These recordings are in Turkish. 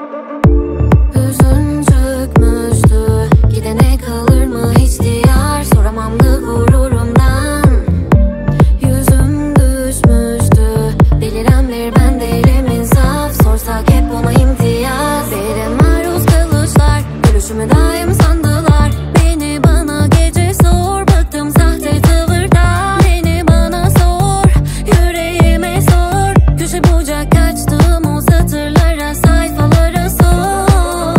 Hüzün çökmüştü, gidene kalır mı hiç diyar, soramamdı gururumdan. Yüzüm düşmüştü, deliren bir ben değilim insaf, sorsak hep ona imtiyaz. Bire maruz kalışlar, gülüşümü daim sandılar. Beni bana gece sor, bıktım sahte tavırdan. Beni bana sor, yüreğime sor, köşe bucak kaçtım o satırlara, sayfalara sor.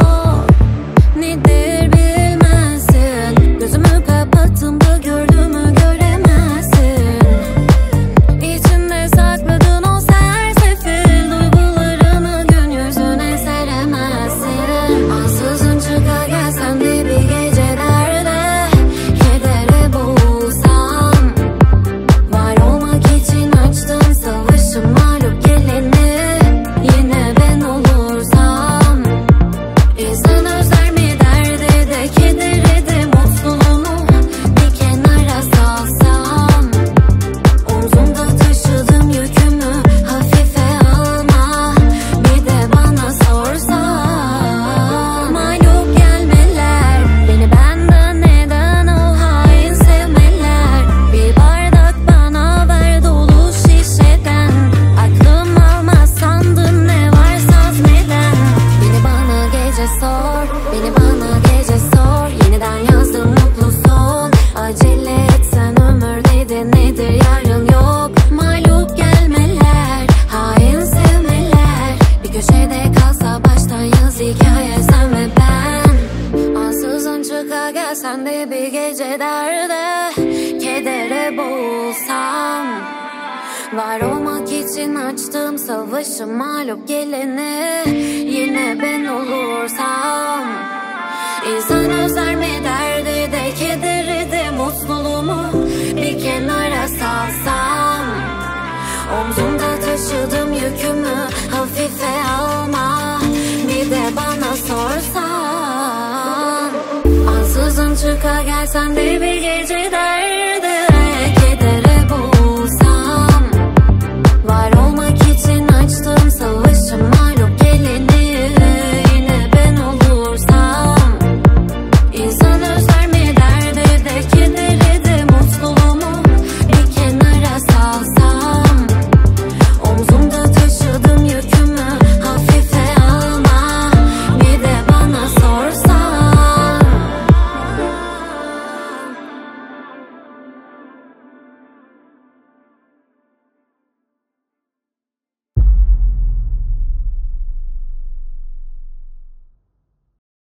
Nedir bilmezsin, gözümü kapattım da gördüğümü göremezsin. İçinde sakladın o sersefil duygularını gün yüzüne seremezsin. Ansızın çıkar gelsen de bir gecelerde, kedere boğulsam. Var olmak için açtım savaşı, mağlup geleni yine ben olursam. İnsan özler mi derdi de kederi de mutluluğumu bir kenara salsam. Omzumda taşıdığım yükümü hafife alma, bir de bana sorsan. Mağlup gelmeler, beni benden neden o hain sevmeler. Bir bardak bana ver dolu şişeden, aklım almaz sandın ne var sazneden. Beni bana gece sor, beni bana gece sor, yeniden yazdım mutlu son. Acele etsen ömürde nedir yarın yok. Mağlup gelmeler, hain sevmeler, bir köşede kalsa baştan yaz hikaye sen ve ben. Ansızın çıka gelsen de bir gece derde, kedere boğulsam. Var olmak için açtım savaşı, mağlup geleni yine ben olursam. İnsan özler mi derdi de kederi de mutluluğumu bir kenara salsam. Omzumda taşıdığım yükümü hafife alma, bir de bana sorsan. Ansızın çıka gelsen de bir gece der